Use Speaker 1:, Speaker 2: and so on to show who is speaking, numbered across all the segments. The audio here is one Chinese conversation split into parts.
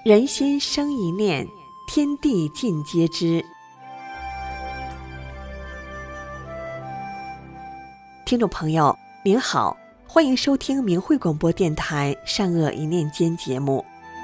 Speaker 1: 人心生一念，天地尽皆知。听众朋友您好，欢迎收听明慧广播电台善恶一念间节目。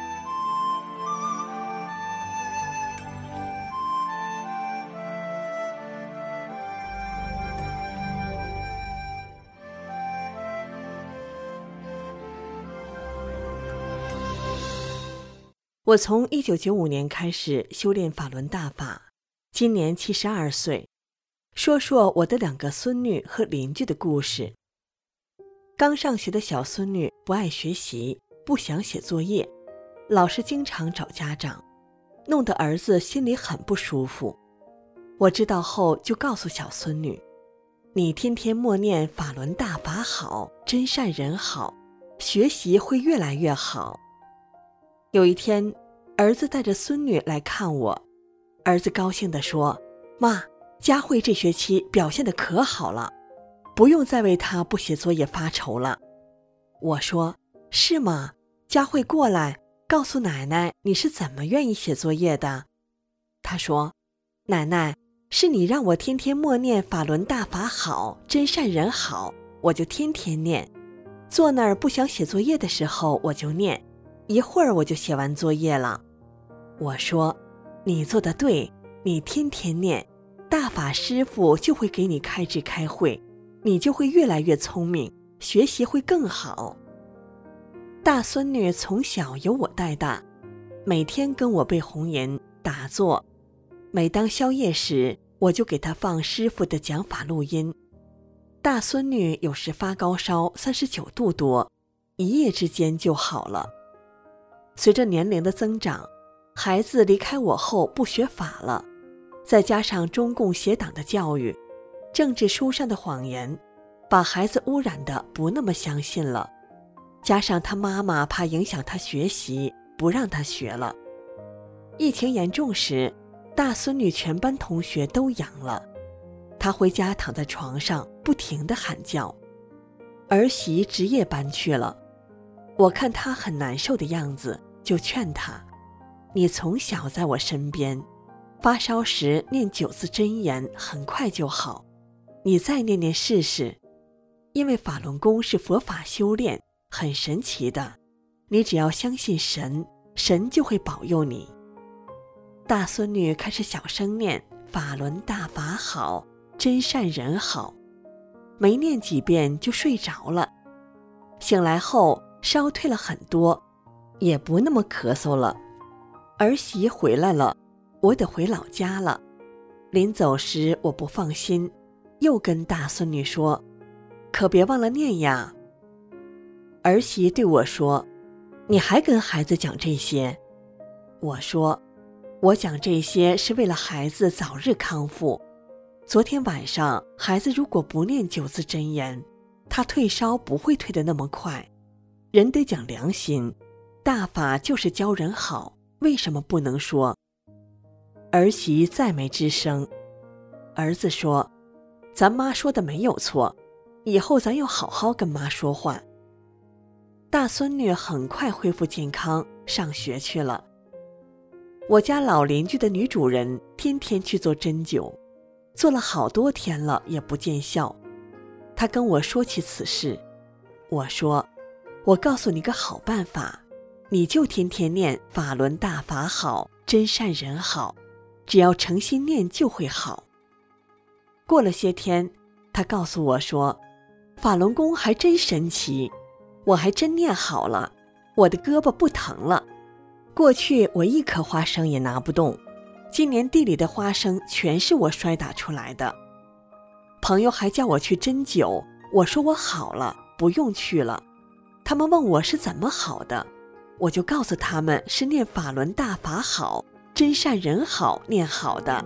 Speaker 1: 我从1995年开始修炼法轮大法，今年72岁。说说我的2个孙女和邻居的故事。刚上学的小孙女不爱学习，不想写作业，老师经常找家长，弄得儿子心里很不舒服。我知道后就告诉小孙女，你天天默念法轮大法好，真善人好，学习会越来越好。有一天，儿子带着孙女来看我，儿子高兴地说，妈，佳慧这学期表现得可好了，不用再为她不写作业发愁了。我说，是吗？佳慧过来告诉奶奶你是怎么愿意写作业的。她说，奶奶，是你让我天天默念法轮大法好，真善人好，我就天天念，坐那儿不想写作业的时候我就念，一会儿我就写完作业了。我说，你做得对，你天天念，大法师父就会给你开智开慧，你就会越来越聪明，学习会更好。大孙女从小由我带大，每天跟我背红岩打坐，每当宵夜时我就给她放师父的讲法录音。大孙女有时发高烧39度多，一夜之间就好了。随着年龄的增长，孩子离开我后不学法了，再加上中共邪党的教育，政治书上的谎言，把孩子污染得不那么相信了。加上他妈妈怕影响他学习，不让他学了。疫情严重时，大孙女全班同学都阳了，她回家躺在床上不停地喊叫。儿媳值夜班去了，我看她很难受的样子，就劝她，你从小在我身边，发烧时念9字真言很快就好，你再念念试试。因为法轮功是佛法修炼，很神奇的，你只要相信神，神就会保佑你。大孙女开始小声念法轮大法好，真善人好，没念几遍就睡着了。醒来后烧退了很多，也不那么咳嗽了。儿媳回来了，我得回老家了。临走时我不放心，又跟大孙女说，可别忘了念呀。儿媳对我说，你还跟孩子讲这些？我说，我讲这些是为了孩子早日康复。昨天晚上孩子如果不念9字真言，他退烧不会退得那么快。人得讲良心，大法就是教人好，为什么不能说？儿媳再没吱声。儿子说，咱妈说的没有错，以后咱要好好跟妈说话。大孙女很快恢复健康，上学去了。我家老邻居的女主人天天去做针灸，做了好多天了也不见效。她跟我说起此事，我说，我告诉你个好办法，你就天天念法轮大法好，真善人好，只要诚心念就会好。过了些天，她告诉我说，法轮功还真神奇，我还真念好了，我的胳膊不疼了。过去我1颗花生也拿不动，今年地里的花生全是我摔打出来的。朋友还叫我去针灸，我说我好了，不用去了。他们问我是怎么好的，我就告诉他们是念法轮大法好，真善人好念好的。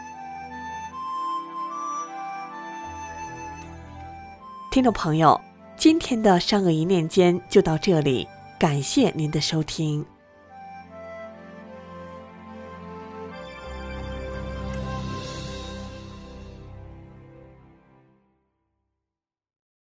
Speaker 1: 听众朋友， 今天的善恶一念间就到这里，感谢您的收听。